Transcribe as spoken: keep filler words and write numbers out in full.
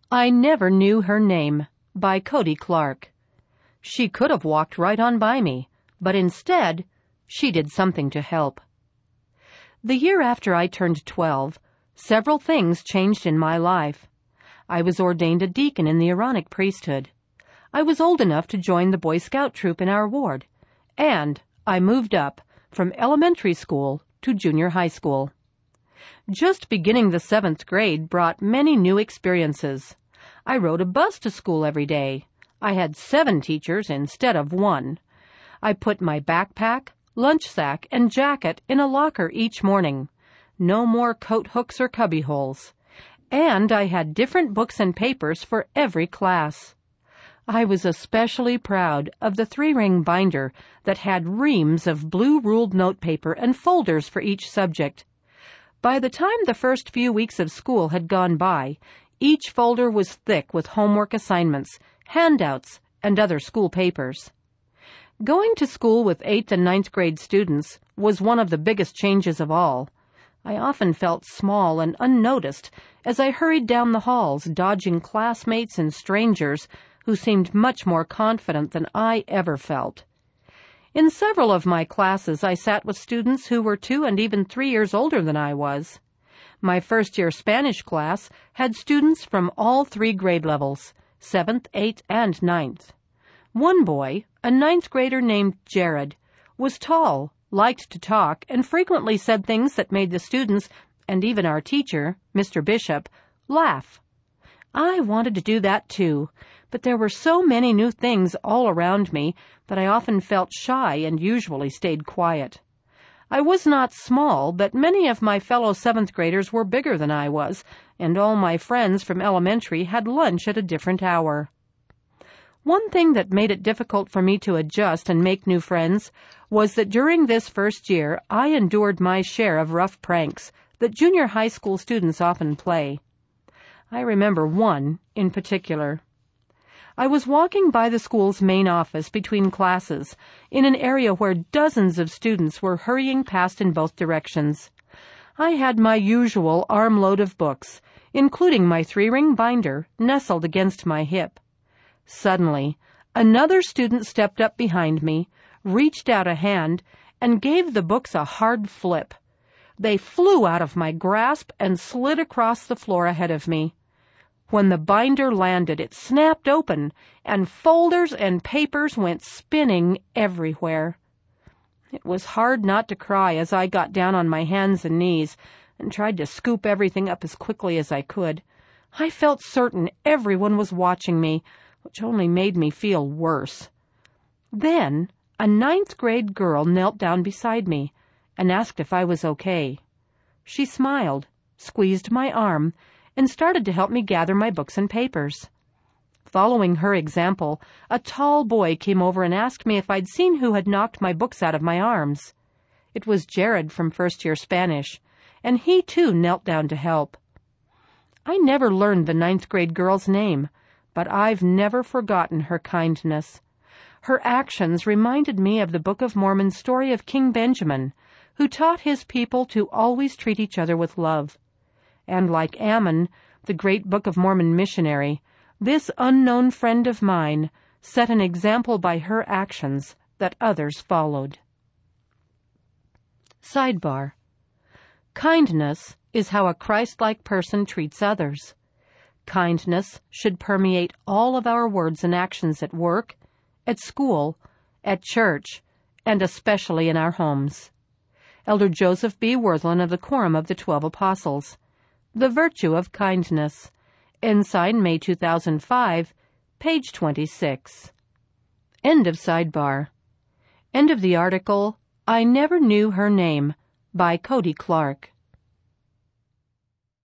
I Never Knew Her Name by Cody Clark. She could have walked right on by me, but instead, she did something to help. The year after I turned twelve, several things changed in my life. I was ordained a deacon in the Aaronic priesthood. I was old enough to join the Boy Scout troop in our ward, and I moved up from elementary school to junior high school. Just beginning the seventh grade brought many new experiences. I rode a bus to school every day. I had seven teachers instead of one. I put my backpack, lunch sack, and jacket in a locker each morning. No more coat hooks or cubby holes. And I had different books and papers for every class. I was especially proud of the three-ring binder that had reams of blue-ruled notepaper and folders for each subject. By the time the first few weeks of school had gone by, each folder was thick with homework assignments, handouts, and other school papers. Going to school with eighth and ninth grade students was one of the biggest changes of all. I often felt small and unnoticed as I hurried down the halls, dodging classmates and strangers who seemed much more confident than I ever felt. In several of my classes, I sat with students who were two and even three years older than I was. My first-year Spanish class had students from all three grade levels, seventh, eighth, and ninth. One boy, a ninth grader named Jared, was tall, liked to talk, and frequently said things that made the students, and even our teacher, Mister Bishop, laugh. I wanted to do that too, but there were so many new things all around me that I often felt shy and usually stayed quiet. I was not small, but many of my fellow seventh graders were bigger than I was, and all my friends from elementary had lunch at a different hour. One thing that made it difficult for me to adjust and make new friends was that during this first year I endured my share of rough pranks that junior high school students often play. I remember one in particular. I was walking by the school's main office between classes in an area where dozens of students were hurrying past in both directions. I had my usual armload of books, including my three-ring binder, nestled against my hip. Suddenly, another student stepped up behind me, reached out a hand, and gave the books a hard flip. They flew out of my grasp and slid across the floor ahead of me. When the binder landed, it snapped open, and folders and papers went spinning everywhere. It was hard not to cry as I got down on my hands and knees and tried to scoop everything up as quickly as I could. I felt certain everyone was watching me, which only made me feel worse. Then a ninth grade girl knelt down beside me and asked if I was okay. She smiled, squeezed my arm, and started to help me gather my books and papers. Following her example, a tall boy came over and asked me if I'd seen who had knocked my books out of my arms. It was Jared from first-year Spanish, and he too knelt down to help. I never learned the ninth grade girl's name, but I've never forgotten her kindness. Her actions reminded me of the Book of Mormon's story of King Benjamin, who taught his people to always treat each other with love. And like Ammon, the great Book of Mormon missionary, this unknown friend of mine set an example by her actions that others followed. Sidebar. Kindness is how a Christ-like person treats others. Kindness should permeate all of our words and actions at work, at school, at church, and especially in our homes. Elder Joseph B. Worthlin of the Quorum of the Twelve Apostles. The Virtue of Kindness. Ensign, May two thousand five, page twenty-six. End of sidebar. End of the article, I Never Knew Her Name, by Cody Clark.